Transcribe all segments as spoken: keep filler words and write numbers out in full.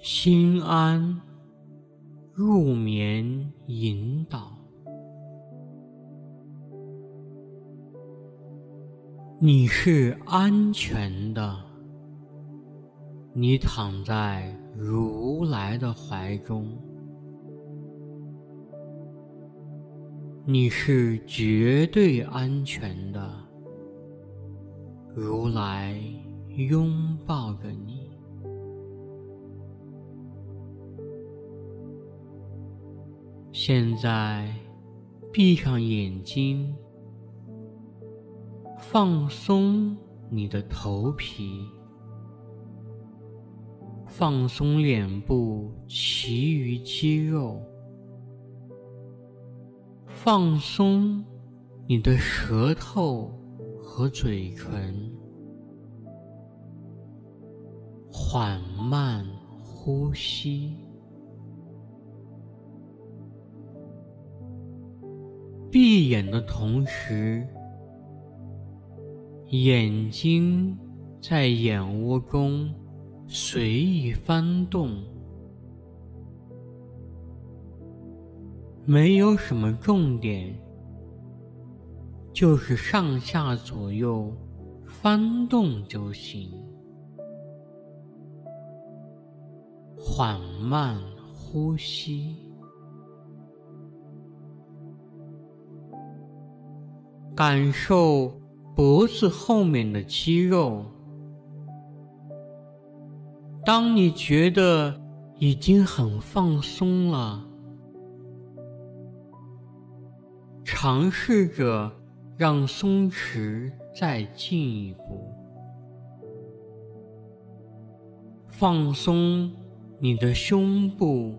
心安，入眠引导。你是安全的，你躺在如来的怀中，你是绝对安全的，如来拥抱着你。现在闭上眼睛，放松你的头皮，放松脸部其余肌肉，放松你的舌头和嘴唇，缓慢呼吸。闭眼的同时，眼睛在眼窝中随意翻动，没有什么重点，就是上下左右翻动就行。缓慢呼吸，感受脖子后面的肌肉。当你觉得已经很放松了，尝试着让松弛再进一步。放松你的胸部，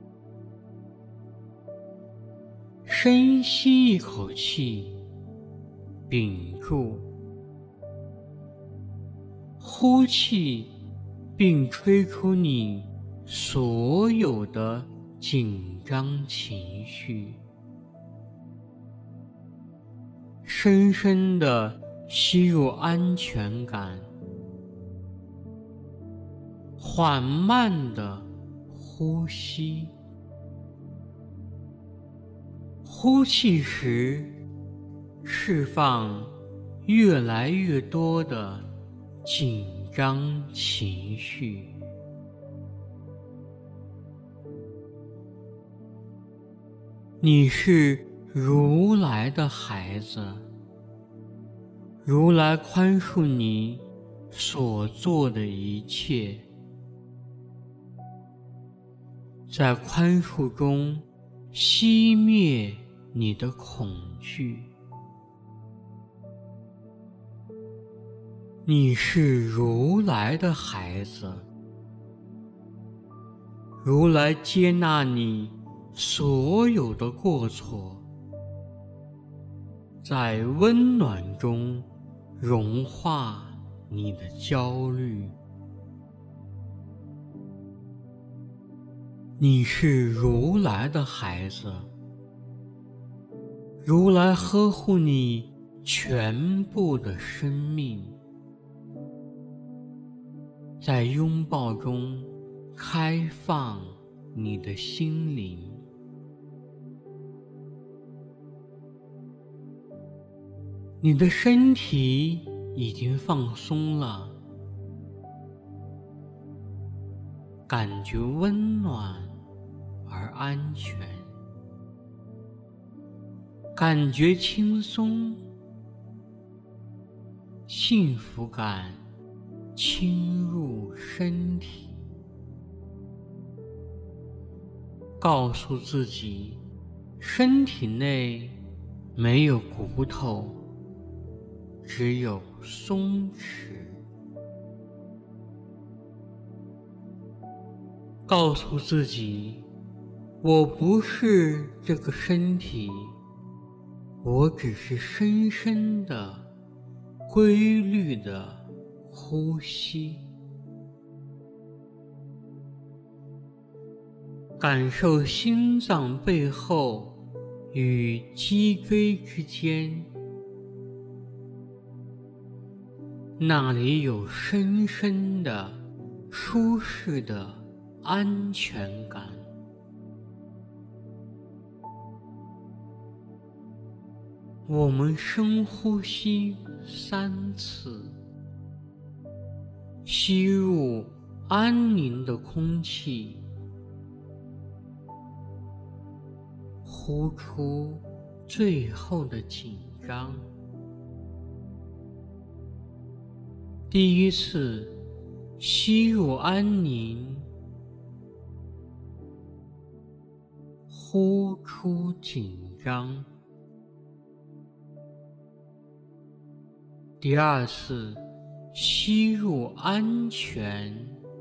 深吸一口气，屏住，呼气，并吹出你所有的紧张情绪。深深地吸入安全感，缓慢地呼吸。呼气时，释放越来越多的紧张情绪。你是如来的孩子，如来宽恕你所做的一切，在宽恕中熄灭你的恐惧。你是如来的孩子，如来接纳你所有的过错，在温暖中融化你的焦虑。你是如来的孩子，如来呵护你全部的生命，在拥抱中开放你的心灵。你的身体已经放松了，感觉温暖而安全，感觉轻松，幸福感侵入身体。告诉自己，身体内没有骨头，只有松弛。告诉自己，我不是这个身体，我只是深深的、规律的呼吸。感受心脏背后与脊椎之间，那里有深深的、舒适的安全感。我们深呼吸三次，吸入安宁的空气，呼出最后的紧张。第一次，吸入安宁，呼出紧张。第二次，吸入安全，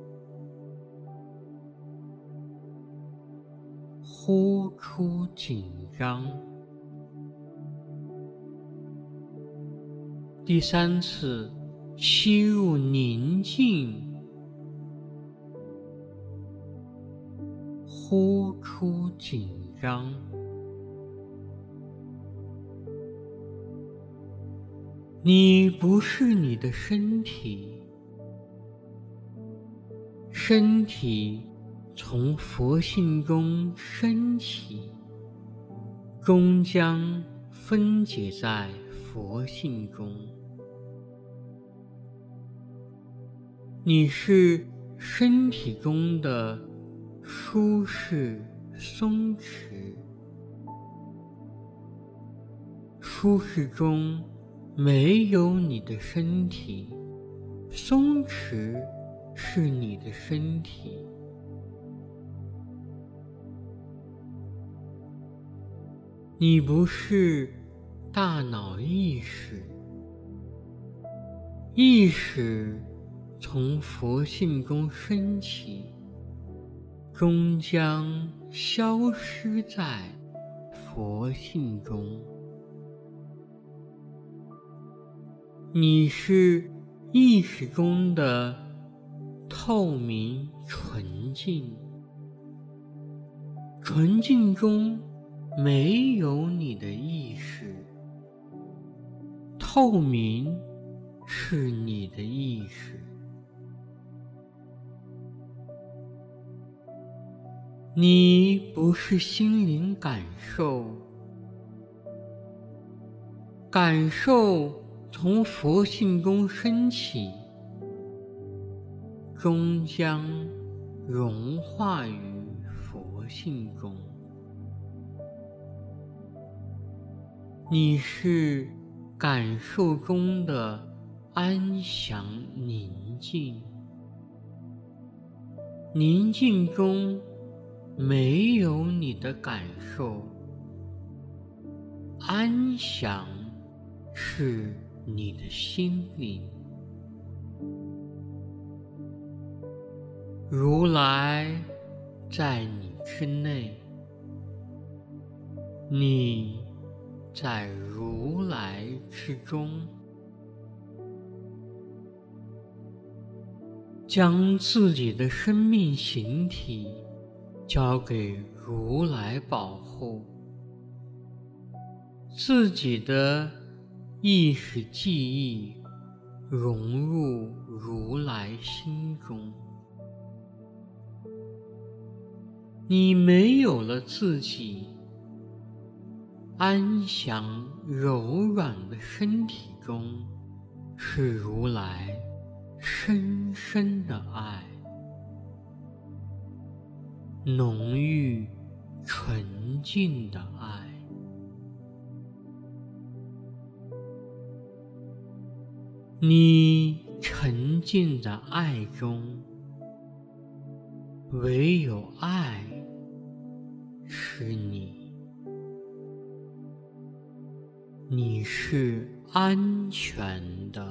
呼出紧张。第三次，吸入宁静，呼出紧张。你不是你的身体，身体从佛性中升起，终将分解在佛性中。你是身体中的舒适松弛，舒适中没有你的身体，松弛是你的身体。你不是大脑意识，意识从佛性中升起，终将消失在佛性中。你是意识中的透明纯净，纯净中没有你的意识，透明是你的意识。你不是心灵感受，感受从佛性中升起，终将融化于佛性中。你是感受中的安详宁静，宁静中没有你的感受，安详是你的心灵。如来在你之内，你在如来之中。将自己的生命形体交给如来保护，自己的意识记忆融入如来心中。你没有了自己，安详柔软的身体中是如来深深的爱，浓郁纯净的爱。你沉浸在爱中，唯有爱是你。你是安全的，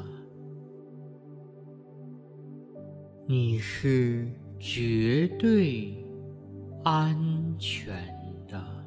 你是绝对安全的。